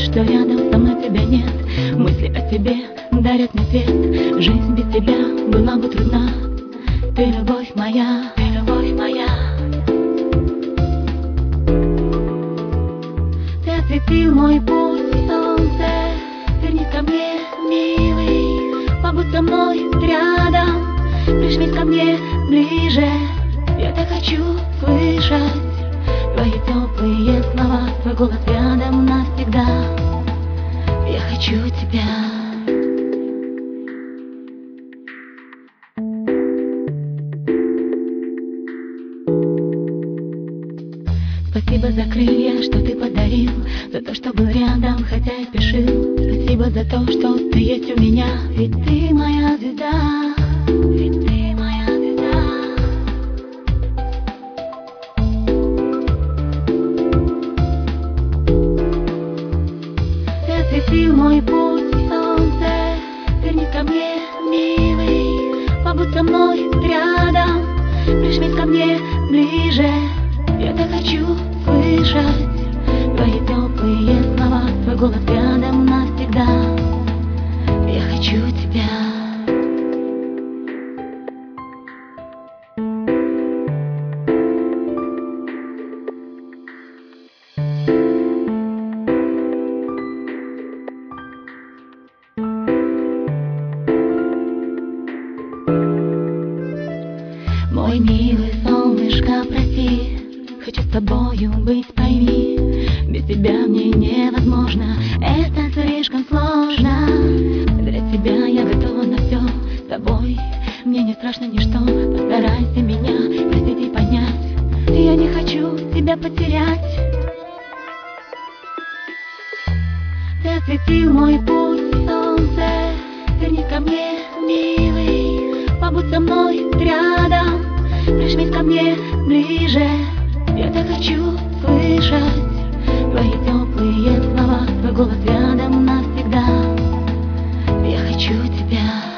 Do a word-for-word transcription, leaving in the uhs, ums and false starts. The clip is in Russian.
что рядом со мной тебя нет. Мысли о тебе дарят мне свет. Жизнь без тебя была бы трудна. Ты любовь моя, ты любовь моя. Ты осветил мой путь, солнце. Вернись ко мне, милый. Побудь со мной рядом. Прижмись ко мне ближе. Я так хочу слышать твои теплые слова, твой голос рядом навсегда. Я хочу тебя. Спасибо за крылья, что ты подарил, за то, что был рядом, хотя и спешил. Спасибо за то, что ты есть у меня, ведь ты моя звезда, ведь ты моя звезда. Ты осветил мой путь, солнце. Вернись ко мне, милый. Побудь со мной рядом. Прижмись ко мне ближе. Я так хочу слышать твои теплые слова, твой голос рядом навсегда. Я хочу тебя. Мой милый солнышко, прости, хочу с тобою быть, пойми. Без тебя мне невозможно, это слишком сложно. Для тебя я готова на все, с тобой мне не страшно ничто. Постарайся меня простить и понять, я не хочу тебя потерять. Ты осветил мой путь, солнце. Вернись ко мне, милый. Побудь со мной рядом. Прижмись ко мне ближе. Я так хочу слышать твои теплые слова, твой голос рядом навсегда. Я хочу тебя.